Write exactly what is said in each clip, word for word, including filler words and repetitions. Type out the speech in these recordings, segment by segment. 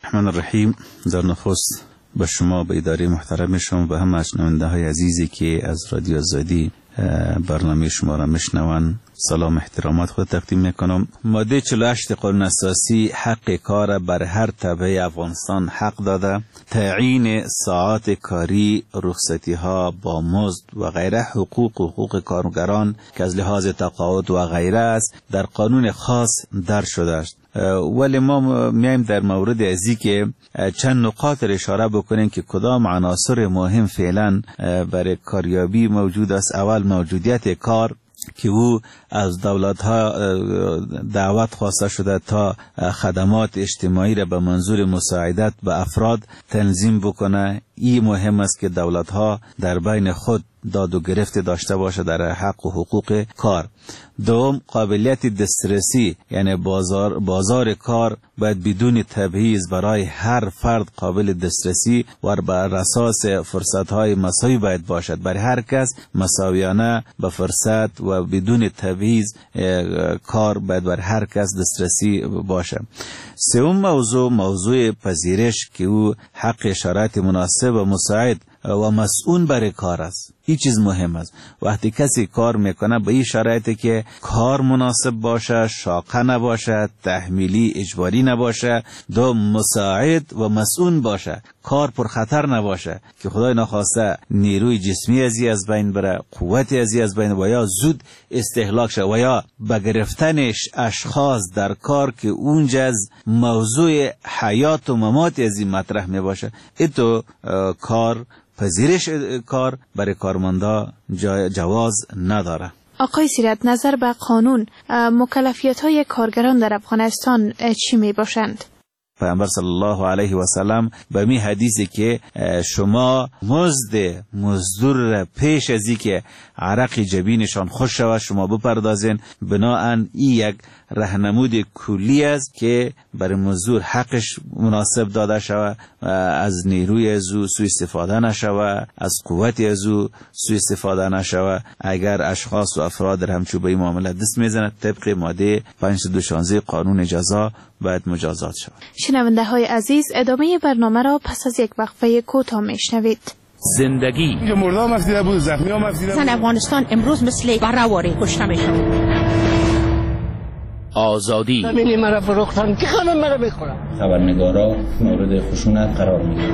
الرحمن الرحیم. در نخست به شما، به اداره محترم شما، به همه شنونده های عزیزی که از رادیو آزادی برنامه شما را میشنوند سلام احترامات خود تقدیم میکنم. ماده چهل و هشت قانون اساسی حق کار بر هر طبقه افغانستان حق داده. تعیین ساعات کاری، رخصتی ها با مزد و غیره حقوق حقوق کارگران که از لحاظ تقاعد و غیره است در قانون خاص در شده است. ولی ما میایم در مورد ازی که چند نقاط را اشاره بکنیم که کدام عناصر مهم فعلا برای کاریابی موجود است. اول موجودیت کار که او از دولت ها دعوت خواسته شده تا خدمات اجتماعی را به منظور مساعدت به افراد تنظیم بکنه. این مهم است که دولت ها در بین خود داد و گرفت داشته باشه در حق و حقوق کار. دوم، قابلیت دسترسی، یعنی بازار بازار کار باید بدون تبعیض برای هر فرد قابل دسترسی و بر اساس فرصت های مساوی باید باشد. برای هر کس مساویانه به فرصت و بدون تبعیض کار باید بر هر کس دسترسی باشه. سوم موضوع، موضوع پذیرش که او حق شرایط مناسب و مساعد و مسئول برای کار است. این چیز مهم است. وقتی کسی کار میکنه به این شرایطی که کار مناسب باشه، شاقه نباشه، تحمیلی اجباری نباشه، دو مساعد و مسئول باشه، کار پر خطر نباشه که خدای نخواسته نیروی جسمی ازی از بین بره، قوت ازی از بین و یا زود استهلاک شه و یا به گرفتن اشخاص در کار که اونجا از موضوع حیات و ممات ازی مطرح می باشه. ایتو کار پذیرش کار برای کارمندا جواز نداره. آقای سیرت، نظر به قانون مکلفیت های کارگران در افغانستان چی می باشند؟ پیامبر صلی الله علیه و سلم به می حدیثی که شما مزد مزدور را پیش از اینکه عرق جبینشان خوش شود شما بپردازین، بناهن این یک راهنمود کلی است که برای مزدور حقش مناسب داده شود، از نیروی ازو سوء استفاده نشود، از قوت ازو سوء استفاده نشود. اگر اشخاص و افراد در همچون به این معامله دست میزنند طبق ماده پانصد و شانزده قانون جزا باید مجازات شود. شنونده های عزیز، ادامه برنامه را پس از یک وقفه کوتاه میشنوید. زندگی اینجا مردم افزیده بود، زخمی هم افزیده بود. افغانستان امروز مثل برهواری کشته میشن. آزادی ببینی مرا فروختن که خانم مرا بخورم. خبرنگارا مورد خشونت قرار میگیرن.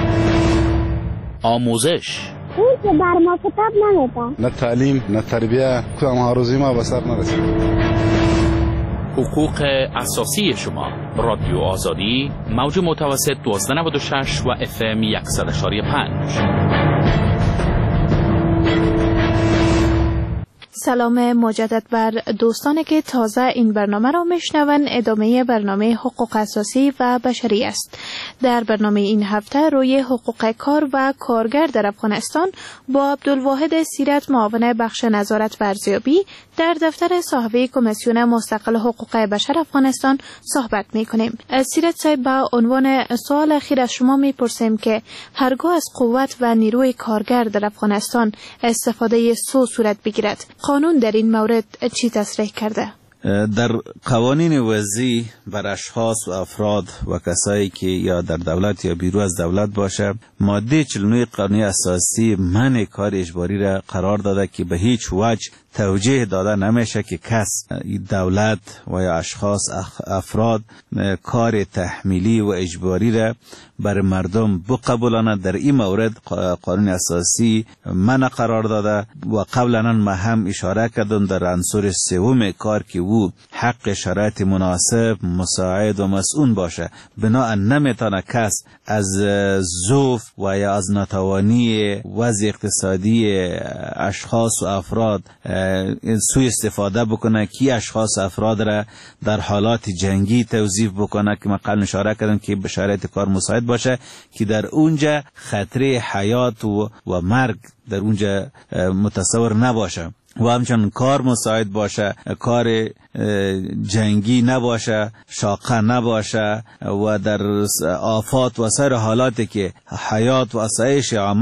آموزش اون که بر ما کتاب نمیدن، نه تعلیم نه تربیه، کدام هاروزی ما به سر نرسید. حقوق اساسی شما. رادیو آزادی، موج متوسط دوازده نود و شش و اف ام صد و پنج. سلام مجدد بر دوستانی که تازه این برنامه را میشنوند. ادامه برنامه حقوق اساسی و بشری است. در برنامه این هفته روی حقوق کار و کارگر در افغانستان با عبدالواحد سیرت، معاون بخش نظارت و ارزیابی در دفتر صاحب کمیسیون مستقل حقوق بشر افغانستان صحبت میکنیم. سیرت صاحب، با عنوان سوال اخیر از شما میپرسیم که هرگاه از قوت و نیروی کارگر در افغانستان استفاده سو صورت بگیرد، قانون در این مورد چی تصریح کرده؟ در قوانین وضعی بر اشخاص و افراد و کسایی که یا در دولت یا بیرون از دولت باشه، ماده چهل و نه قانون اساسی منع کار اجباری را قرار داده که به هیچ وجه توجیه داده نمیشه که کس دولت و یا اشخاص افراد کار تحمیلی و اجباری را بر مردم بقبولانند. در این مورد قانون اساسی منع قرار داده و قبلا ما هم اشاره کردم در عنصر سوم کار که او حق شرایط مناسب، مساعد و مسئول باشه. بنابراین نمیتونه کس از ضعف و یا از ناتوانی وضع اقتصادی اشخاص و افراد سوء استفاده بکنه که اشخاص افراد را در حالات جنگی توظیف بکنه که ما قبل اشاره کردم که به شرایط کار مساعد باشه که در اونجا خطر حیات و, و مرگ در اونجا متصور نباشه و همچنان کار مساعد باشه، کار جنگی نباشه، شاقه نباشه و در آفات و سایر حالاتی که حیات و آسایش عامه را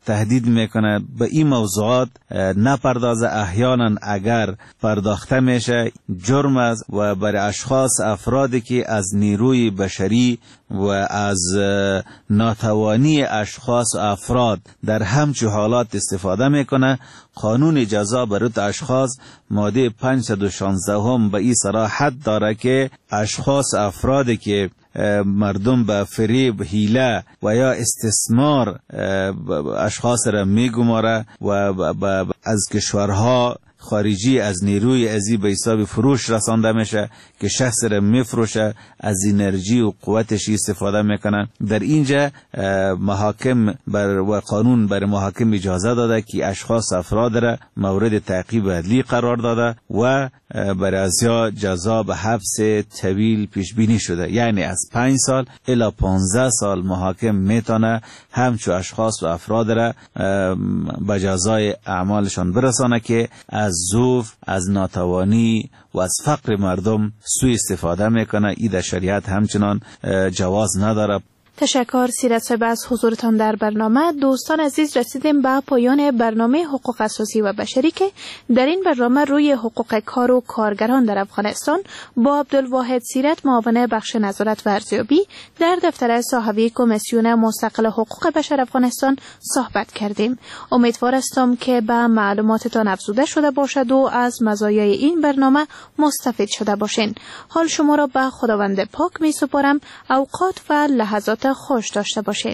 تهدید میکنه به این موضوعات نپردازه. احیانا اگر پرداخته میشه جرم است و برای اشخاص افرادی که از نیروی بشری و از ناتوانی اشخاص و افراد در همچه حالات استفاده میکنه، قانون جزا برای اشخاص ماده پانصد و شانزده هم به این صراحت داره که اشخاص افرادی که مردم به فریب، حیله و یا استثمار اشخاص را میگماره و از کشورها خارجی از نیروی ازی به حساب فروش رسانده میشه که شخص را میفروشه، از انرژی و قوتش استفاده میکنن. در اینجا محاکم بر و قانون بر محاکم اجازه داده که اشخاص افراد را مورد تعقیب عدلی قرار داده و بر ازیا جزا به حبس طویل پیش بینی شده، یعنی از پنج سال الی پانزده سال محاکم میتونه همچو اشخاص و افراد را به جزای اعمالشان برسانه که از ضعف، از ناتوانی و از فقر مردم سوء استفاده میکنه. این در شریعت همچنان جواز نداره. تشکر سیرت صاحب از حضورتان در برنامه. دوستان عزیز، رسیدیم به پایان برنامه حقوق اساسی و بشری که در این برنامه روی حقوق کار و کارگران در افغانستان با عبدالواحد سیرت، معاون بخش نظارت و ارزیابی در دفتر صاحبی کمیسیون مستقل حقوق بشر افغانستان صحبت کردیم. امیدوار هستم که به معلوماتتان افزوده شده باشد و از مزایای این برنامه مستفید شده باشین. حال شما را به خداوند پاک می سپارم. اوقات و لحظات خوش داشته باشید.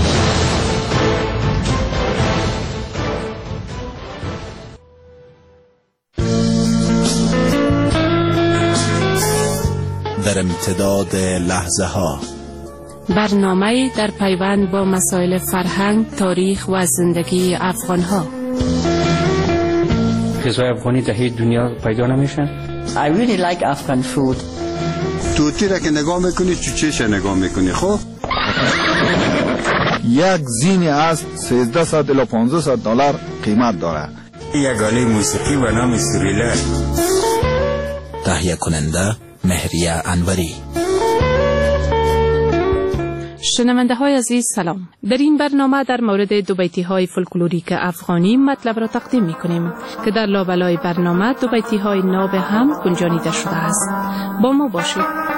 در امتداد لحظه ها، برنامه در پیوند با مسائل فرهنگ، تاریخ و زندگی افغان ها. غذای افغانی در هیچ دنیا پیدا نمیشه. I really like Afghan food. توتی را که نگاه میکنی چوچهش نگاه میکنی. خب یک زینی از سیزده صد الی پانزده صد دلار قیمت داره. یک آله موسیقی و نام سوریلر. تهیه کننده مهریه انوری. شنونده های عزیز سلام. در این برنامه در مورد دو بیتی های فولکلوریک افغانی مطلب را تقدیم می کنیم که در لابلای برنامه دو بیتی های ناب هم گنجانیده شده است. با ما باشید.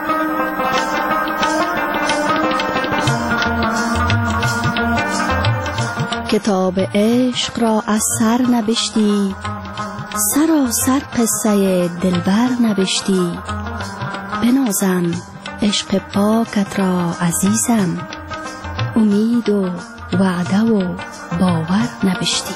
کتاب عشق را از سر نبشتی، سراسر قصه دلبر نبشتی. بنازم عشق پاکت را عزیزم، امید و وعده و باور نبشتی.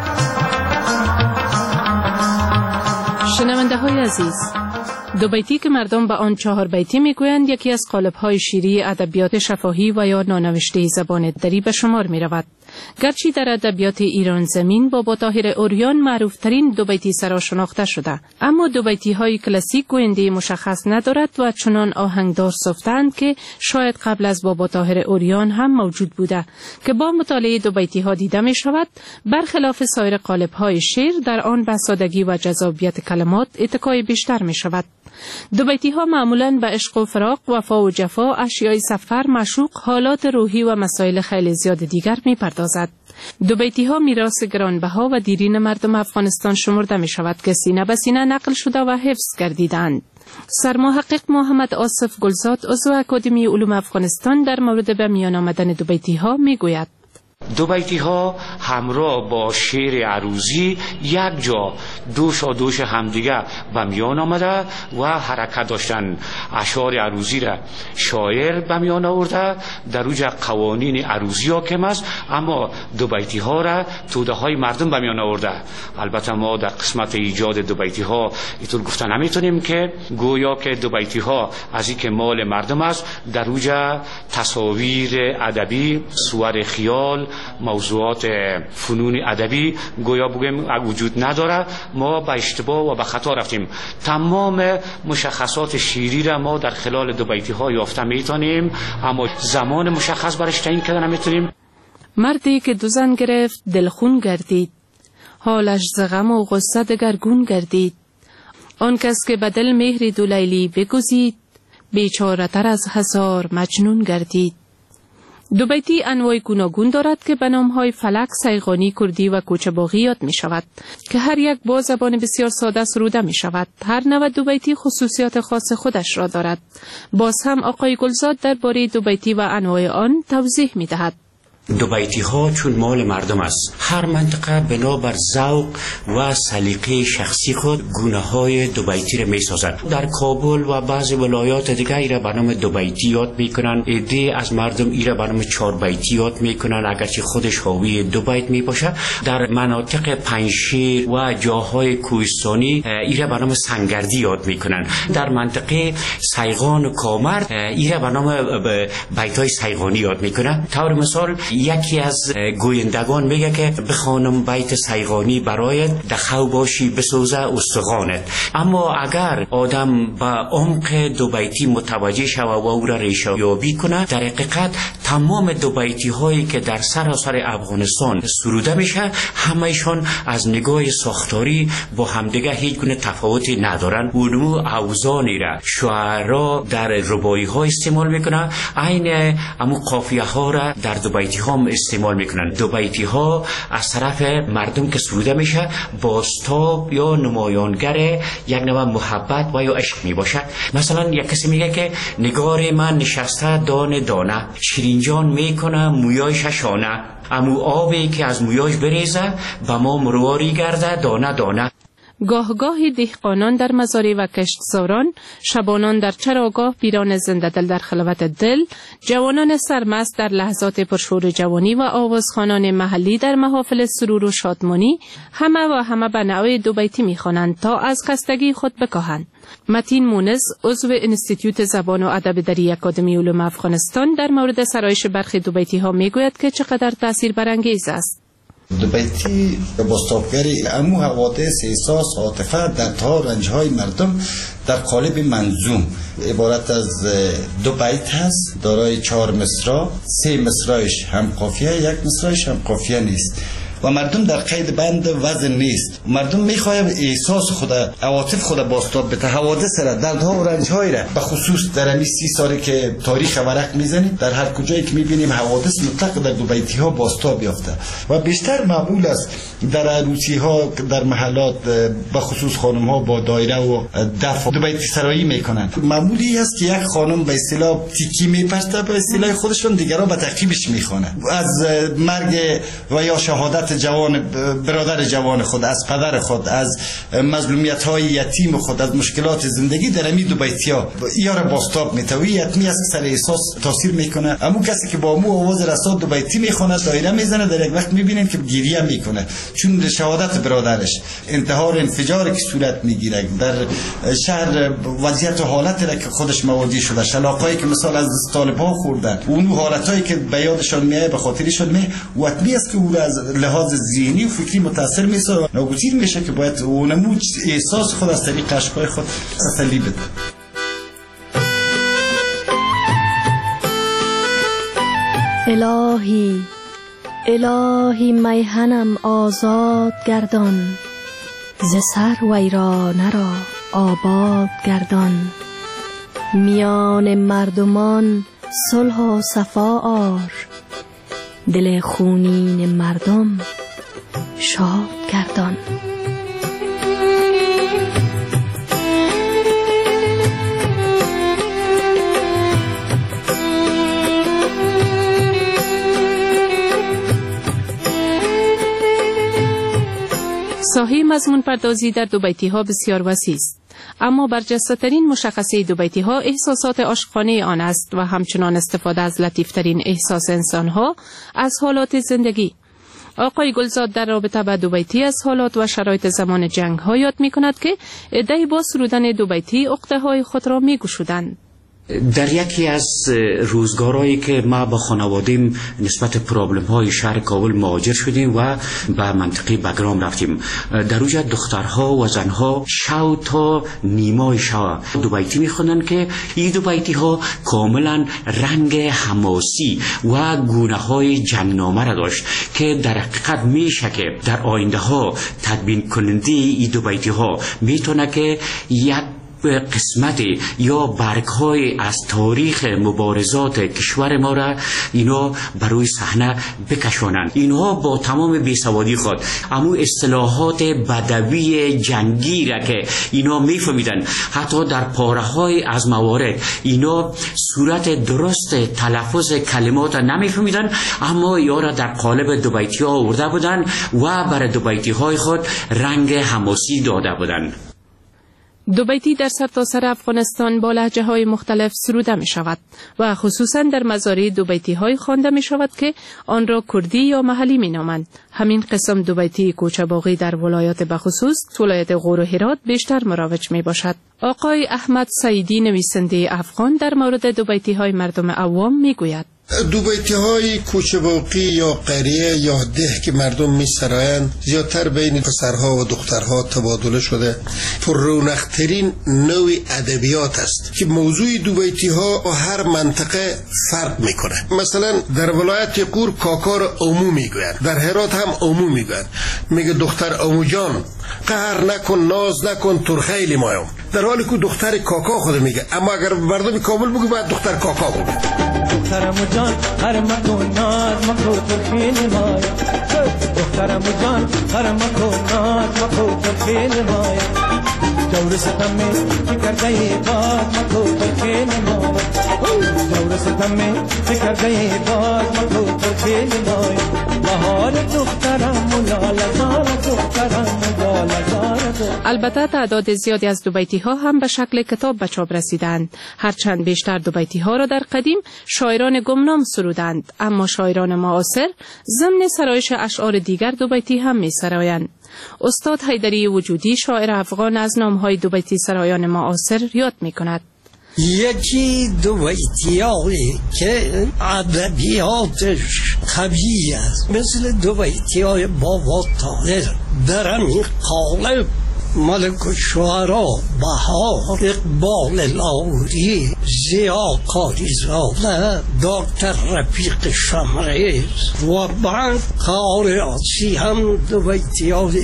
شنونده های عزیز، دو بیتی که مردم به آن چهار بیتی میگویند یکی از قالب‌های شیری ادبیات شفاهی و یا نانوشته زبان دری به شمار می رود. گرچه در ادبیات ایران زمین با با طاهر اوریان معروف ترین دو بیتی سرا شناخته شده، اما دو بیتی های کلاسیک گوینده مشخص ندارد و چنان آهنگدار سفتند که شاید قبل از بابا طاهر اوریان هم موجود بوده که با مطالعه دو بیتی ها دیده می شود برخلاف سایر قالب های شعر در آن به سادگی و جذابیت کلمات اتکای بیشتر می شود. دو بیتی ها معمولاً به عشق و فراق، وفا و جفا، اشیای سفر، معشوق، حالات روحی و مسائل خیلی زیاد دیگر می پردازد. دو بیتی ها میراث گرانبها و دیرین مردم افغانستان شمرده می شود که سینه به سینه نقل شده و حفظ گردیدند. سرمحقق محمد آصف گلزاد عضو اکادمی علوم افغانستان در مورد به میان آمدن دو بیتی ها می گوید: دو بیتی ها همراه با شعر عروضی یک جا دوش و دوش همدیگه به میان آمده و حرکت داشتن. اشعار عروضی را شاعر به میان آورده، در اوج قوانین عروضی حاکم است، اما دو بیتی ها را توده های مردم به میان آورده. البته ما در قسمت ایجاد دو بیتی ها اینطور گفتن نمیتونیم که گویا که دو بیتی ها از این که مال مردم است، در اوج تصاویر ادبی، صور خیال، موضوعات فنون ادبی گویا بگیم وجود نداره. ما به اشتباه و به خطا رفتیم. تمام مشخصات شیری را ما در خلال دو بیتی ها یافته میتونیم، اما زمان مشخص برش تعیین کردن نمیتونیم. مردی که دو زن گرفت دلخون گردید، حالش ز غم و غصه دگرگون گردید. آن کس که به دل مهر دو لیلی بگزید، بیچاره تر از هزار مجنون گردید. دو بیتی انواع گوناگون دارد که به نام‌های فلک، سیغانی، کردی و کوچه‌باغی یاد می شود که هر یک با زبان بسیار ساده سروده می شود. هر نوع دو بیتی خصوصیات خاص خودش را دارد. باز هم آقای گلزاد درباره دو بیتی و انواع آن توضیح می دهد. دو بیتی ها چون مال مردم است، هر منطقه بنابر ذوق و سلیقه شخصی خود گونه های دو بیتی را می سازند. در کابل و بعضی ولایات دیگه ایره به نام دو بیتی یاد میکنن، عده از مردم ایره به نام چهار بیتی یاد میکنن، اگرچه خودش حاوی دو بیت می باشه. در مناطق پنجشیر و جاهای کوهستانی ایره به نام سنگردی یاد میکنن. در منطقه سیغان و کامرد ایره به نام بیت های سیغانی یاد میکنن. طور مثال یکی از گویندگان میگه که بخوانم بیت سیغانی برایت، دخو باشی بسوزه استخوانت. اما اگر آدم با عمق دو بیتی متوجه شود و او را ریشه یابی کنه، در حقیقت تمام دو بیتی هایی که در سراسر افغانستان سروده میشه همهشون از نگاه ساختاری با همدیگه هیچ گونه تفاوتی ندارن. اونو اوزانی را شعرا در رباعی ها استعمال میکنه، عین امو قافیه ها را در دو بیتی ها استعمال میکنن. دو بیتی ها از طرف مردم که سروده میشه بازتاب یا نمایانگر یک نوع محبت و یا عشق میباشد. مثلا یک کسی میگه که نگار من نشسته دانه دانه، شیرینجان میکنه مویایش شانه، امو آبی که از مویاش بریزه به ما مرواری گرده دانه دانه. گاه گاهی دهقانان در مزارع و کشتزاران، شبانان در چراگاه، پیران زنده دل در خلوت دل، جوانان سرمست در لحظات پرشور جوانی و آوازخوانان محلی در محافل سرور و شادمانی، همه و همه به نوع دو بیتی می‌خوانند تا از خستگی خود بکاهند. متین مونس، عضو انستیتیوت زبان و ادب در اکادمی علوم افغانستان، در مورد سرایش برخی دو بیتی ها میگوید که چقدر تأثیر برانگیز است. دو بیتی بازتابگری امو حوادث، احساس، عاطفه در تا رنجهای مردم در قالب منظوم عبارت از دو بیت هست، دارای چهار مصرع، سه مصرعش هم قافیه، یک مصرعش هم قافیه نیست و مردم در قید بند وزن نیست. مردم میخواهد احساس خود، عواطف خود بازتاب بده، حوادث را، دردها و رنجهای را، به خصوص در همین سی سالی که تاریخ ورق میزنیم در هر کجایی که میبینیم حوادث مطلق در دو بیتی ها بازتاب یافته و بیشتر معمول است در عروسی ها، در محلات به خصوص خانم ها با دایره و دف دو بیتی سرایی میکنند. معمولی است که یک خانم به اصطلاح تیکی میپرسته، به اصطلاح خودشون دیگران به تعقیبش میخوانند، از مرگ و یا شهادت جوان برادر جوان خود، از پدر خود، از مظلومیت های یتیم خود، از مشکلات زندگی در همین دو بیتی ها یار باستاب میتوی یتمی است که سر احساس تاثیر میکنه. امو کسی که با امو آواز رسا دو بیتی میخونه، دایره میزنه، در یک وقت میبینیم که گریه میکنه چون شهادت برادرش، انتحار، انفجار که صورت میگیره در شهر، وضعیت و حالت را که خودش مواجه شده، شلاقایی که مثال از طالب ها خوردن، اون حالتایی که به یادشان میاد، به خاطرشان میاد، وطنی است که او از لحاظ ذهنی و فکری متاثر میشه و ناگزیر میشه که باید اونمو احساس خود از طریق عشقای خود تسلی بده. الهی الهی میهنم آزاد گردان، ز سر ویرانه را آباد گردان، میان مردمان صلح و صفا آر، دل خونین مردم شاد گردان. ساحه مضمون پردازی در دو بیتی ها بسیار وسیع است، اما برجسته‌ترین مشخصه دو بیتی ها احساسات عاشقانه آن است و همچنان استفاده از لطیفترین احساس انسان ها از حالات زندگی. آقای گلزاد در رابطه با دو بیتی از حالات و شرایط زمان جنگ ها یاد می کند که عده‌ای با سرودن دو بیتی عقده های خود را می گشودند. در یکی از روزگارهایی که ما با خانوادیم نسبت پرابلم های شهر کابل مهاجر شدیم و به منطقه بگرام رفتیم، در اونجا دخترها و زنها شو تا نیمای شو دو بیتی میخوندن که این دو بیتی ها کاملا رنگ حماسی و گونه های جنگنامه را داشت که در حقیقت میشه که در آینده ها تدوین کننده این دو بیتی ها میتونه که یک قسمت یا برگ های از تاریخ مبارزات کشور ما را اینا بروی صحنه بکشانند. اینها با تمام بیسوادی خود اما اصطلاحات بدوی جنگی را که اینا میفهمیدن، حتی در پاره های از موارد اینا صورت درست تلفظ کلمات نمیفهمیدن، اما یا را در قالب دوبیتی ها آورده بودن و برای دوبیتی های خود رنگ حماسی داده بودن. دوبیتی در سرتاسر افغانستان با لهجه های مختلف سروده می شود و خصوصا در مزارع دوبیتی های خوانده می شود که آن را کردی یا محلی می نامند. همین قسم دوبیتی کوچه‌باغی در ولایات بخصوص ولایت غور و هرات بیشتر مروج می باشد. آقای احمد سعیدی نویسنده افغان در مورد دوبیتی های مردم عوام می گوید: دوبیتی های کوچه‌باغی یا قریه یا ده که مردم می سرایند زیادتر بین پسرها و دخترها تبادله شده. پر رونق‌ترین نوع ادبیات است که موضوع دوبیتی ها و هر منطقه فرق میکنه. مثلا در ولایت غور کاکا را عمو میگویند، در هرات هم عمو میگویند. میگه دختر عمو جان قهر نکن، ناز نکن، تو خیلی مایم، در حالی که دختر کاکا خود میگه، اما اگر مردم کامل بگه باید دختر کاکا بگه. دخترم جان هر مکن ناز مکو تو خیلی مایم، دخترم جان هر مکن ناز مکو تو خیلی مایم، جور ستم میں فکر گئی بات مکو تو خیلی مایم، جور ستم میں فکر گئی بات مکو تو خیلی مایم، بهار دخترم مولا زار دخترم مولا زار. البته تعداد زیادی از دوبیتی ها هم به شکل کتاب به چاپ رسیدند. هرچند بیشتر دوبیتی ها را در قدیم شاعران گمنام سرودند، اما شاعران معاصر ضمن سرایش اشعار دیگر دوبیتی هم می سرایند. استاد حیدری وجودی شاعر افغان از نامهای دوبیتی سرایان معاصر یاد می کند. یکی دوبیتی هایی که ادبیاتش قوی است، مثل دوبیتی های بابا طاهر در همین قالب، ملک الشعرا بهار، اقبال لاهوری، ضیا قاریزاده، دکتر رفیق شمریز و بعد قاریاسی هم دوبیتی های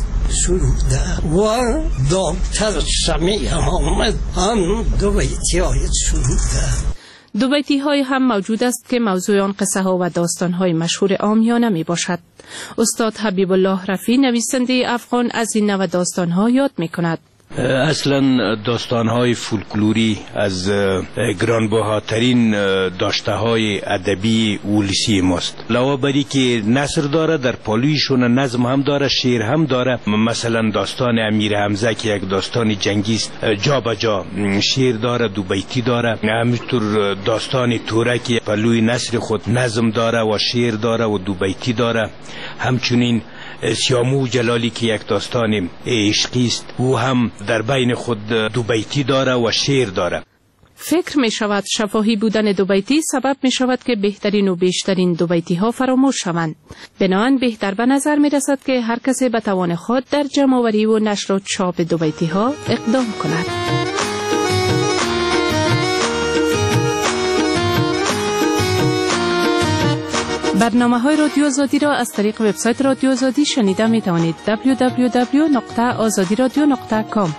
سروده و دکتر سمیع حامد هم دوبیتی های سروده. دوبیتی های هم موجود است که موضوع آن قصه ها و داستان های مشهور عامیانه می باشد. استاد حبیب الله رفی نویسنده افغان از این نوع داستان ها یاد می کند. اصلا داستان‌های فولکلوری از گرانبهاترین داشته‌های ادبی ولسی ماست. علاوه بر اینکه نثر داره، در پالویشون نظم هم داره، شعر هم داره. مثلا داستان امیر حمزه که یک داستان جنگی است، جا به جا شعر داره، دو بیتی داره. همینطور داستان تورک پلوی نثر خود نظم داره و شعر داره و دو بیتی داره. همچنین سیامو جلالی که یک داستان عشقی است، او هم در بین خود دو بیتی داره و شعر داره. فکر می شود شفاهی بودن دو بیتی سبب می شود که بهترین و بیشترین دو بیتی ها فراموش شوند. بنابراین بهتر به نظر می رسد که هر کسی به توان خود در جمع‌آوری و نشر و چاپ دو بیتی ها اقدام کند. برنامه های رادیو آزادی را از طریق وبسایت رادیو آزادی شنیده می توانید. دبلیو دبلیو دبلیو نقطه آزادی رادیو نقطه کام.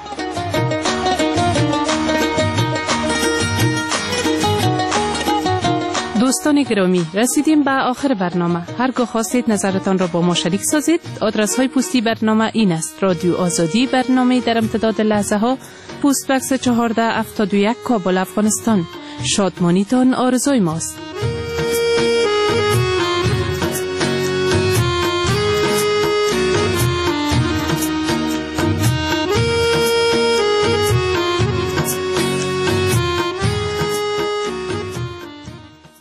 دوستان گرامی، رسیدیم به آخر برنامه. هرگاه خواستید نظرتان را با ما شریک سازید، آدرس های پستی برنامه این است: رادیو آزادی، برنامه در امتداد لحظه ها، پست بکس چهارده هفتاد و یک، کابل، افغانستان. شادمانیتان آرزوی ماست.